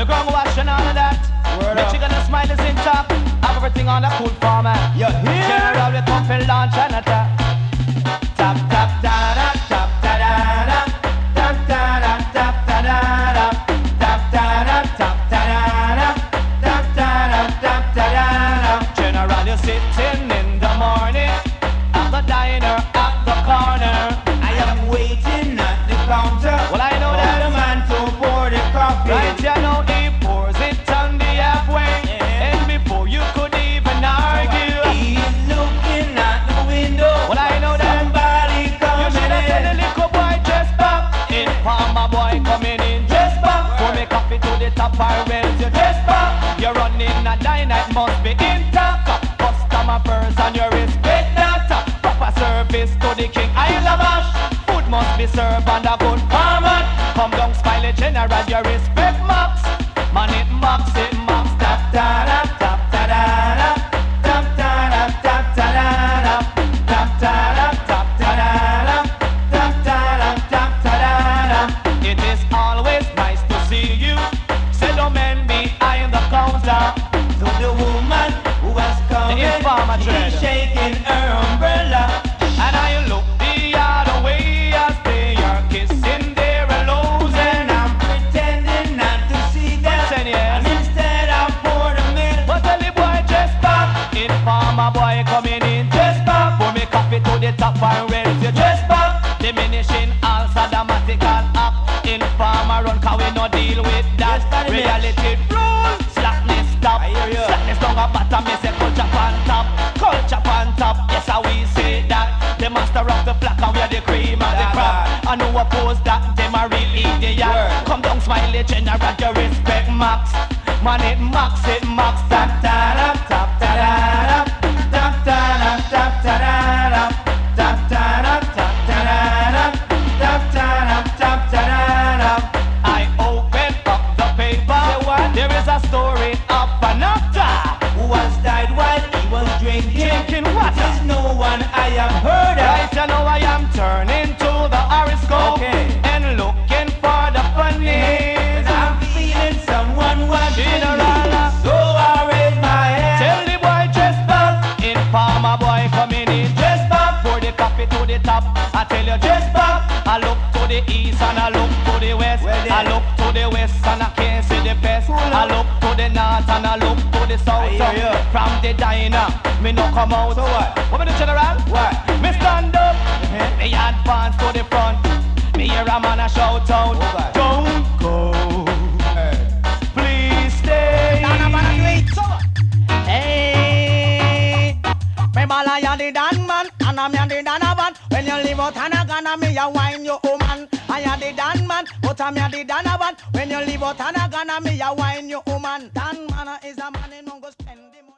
ground wash and all of that. Michigan the smile is intact. Have everything on the cool format. You hear? General we come for launch and attack. Tap tap da da tap da da da. Tap da da tap da da da. Tap da da tap da da da. Tap da da tap da da da. General you're sitting in the morning at the diner at the corner. I am waiting at the counter. Well I know for that the man to pour the coffee. right, you know he pours it on the halfway, and before you could even argue, He is looking at the window. well I know that Somebody you coming should have said the in. little boy just pop in. Farmer boy coming in just pop. Pour me coffee to the top or else you just pop. You're running a dine, it must be intact. Customer first and your respect that. Proper service to the king, I love us. Food must be served on a good format. Come down, smiley general, your respect max. Man it max, tap da da tap da da da. Tap da da tap da da da. Tap da da tap da da da. Tap da da tap da da da. It is always nice to see you. Say don't man behind the counter. To the woman who has come The informer in, dread. she's shaking her umbrella. And I look the other way as they are kissing their lows And and I'm pretending not to see them. Listen, yes. And instead I pour the milk. but tell the boy just pop. Informer boy coming in just pop. Pour me coffee to the top and raise you just pop. Diminishing all sadomatical act. Informer run cause we no deal with that. Yes, that is Reality rule. Slackness stop. I hear you. Slackness down a bottom. Me say culture pan top. Culture pan top. Yes, how we say that. The master of the flock and we are the cream of the crop. And who oppose that? Them a real idiot. Word. Come down, smiley general, your respect max. Man it max, tap da da tap da da da. Tap da da tap da da da. Tap da da tap da da da. Tap da da tap da da da. I open up the paper. There is a story of an actor Who has died while he was drinking. drinking water. There's no one I have heard of. Right, you know I am turning to the horoscope Okay. and looking for the funny. And I'm feeling someone watching me. General. So I raise my hand. Tell the boy just pop. Informer boy coming in just pop. Pour the coffee to the top. I tell you just pop. I look to the east and I look to the west. Well then. I look to the west and I can't see the best. I look to the north and I look to the south. I hear you. From the diner, me no come out. So what? What me do, general? What? Me stand up. Uh-huh. Me advance to the front. Me hear a man a shout out. Over. Don't go. Please stay. Hey, me bala ya the dan man, and I'm ya the dan a van. When you leave out Hanagana, me ya wine your woman. I ya the dan man, but I'm ya the dan a van. When you leave out Hanagana, me ya wine your woman. Dan man is a man in Mungo spend the money.